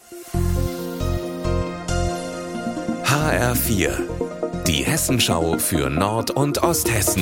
HR4, die Hessenschau für Nord- und Osthessen.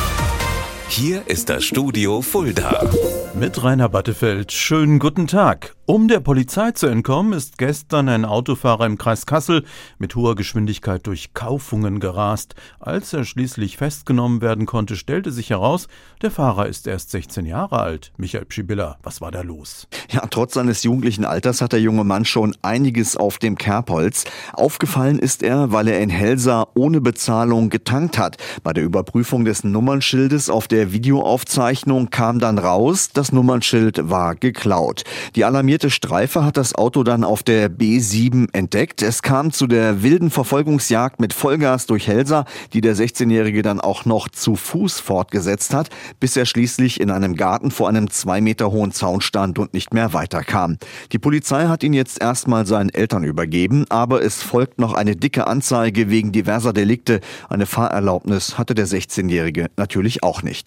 Hier ist das Studio Fulda. Mit Rainer Battefeld. Schönen guten Tag. Um der Polizei zu entkommen, ist gestern ein Autofahrer im Kreis Kassel mit hoher Geschwindigkeit durch Kaufungen gerast. Als er schließlich festgenommen werden konnte, stellte sich heraus, der Fahrer ist erst 16 Jahre alt. Michael Pschibilla, was war da los? Ja, trotz seines jugendlichen Alters hat der junge Mann schon einiges auf dem Kerbholz. Aufgefallen ist er, weil er in Helsa ohne Bezahlung getankt hat. Bei der Überprüfung des Nummernschildes auf der Videoaufzeichnung kam dann raus, das Nummernschild war geklaut. Die alarmierte Streife hat das Auto dann auf der B7 entdeckt. Es kam zu der wilden Verfolgungsjagd mit Vollgas durch Helsa, die der 16-Jährige dann auch noch zu Fuß fortgesetzt hat, bis er schließlich in einem Garten vor einem 2 Meter hohen Zaun stand und nicht mehr weiterkam. Die Polizei hat ihn jetzt erstmal seinen Eltern übergeben, aber es folgt noch eine dicke Anzeige wegen diverser Delikte. Eine Fahrerlaubnis hatte der 16-Jährige natürlich auch nicht.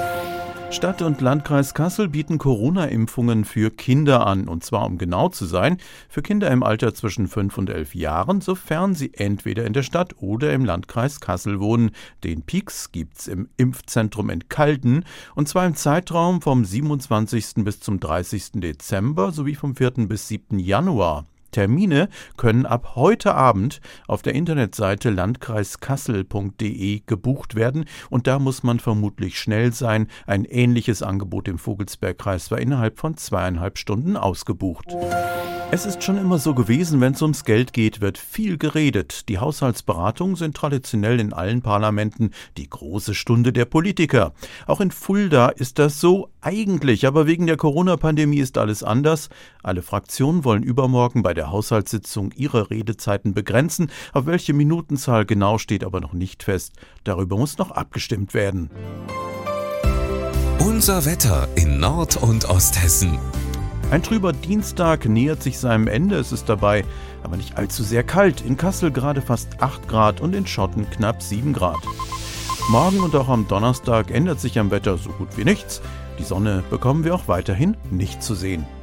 Stadt und Landkreis Kassel bieten Corona-Impfungen für Kinder an. Und zwar, um genau zu sein, für Kinder im Alter zwischen 5 und 11 Jahren, sofern sie entweder in der Stadt oder im Landkreis Kassel wohnen. Den Pieks gibt's im Impfzentrum in Calden, und zwar im Zeitraum vom 27. bis zum 30. Dezember sowie vom 4. bis 7. Januar. Termine können ab heute Abend auf der Internetseite landkreiskassel.de gebucht werden, und da muss man vermutlich schnell sein. Ein ähnliches Angebot im Vogelsbergkreis war innerhalb von 2,5 Stunden ausgebucht. Es ist schon immer so gewesen, wenn es ums Geld geht, wird viel geredet. Die Haushaltsberatungen sind traditionell in allen Parlamenten die große Stunde der Politiker. Auch in Fulda ist das so eigentlich, aber wegen der Corona-Pandemie ist alles anders. Alle Fraktionen wollen übermorgen bei der Haushaltssitzung ihre Redezeiten begrenzen. Auf welche Minutenzahl genau steht aber noch nicht fest. Darüber muss noch abgestimmt werden. Unser Wetter in Nord- und Osthessen. Ein trüber Dienstag nähert sich seinem Ende. Es ist dabei aber nicht allzu sehr kalt. In Kassel gerade fast 8 Grad und in Schotten knapp 7 Grad. Morgen und auch am Donnerstag ändert sich am Wetter so gut wie nichts. Die Sonne bekommen wir auch weiterhin nicht zu sehen.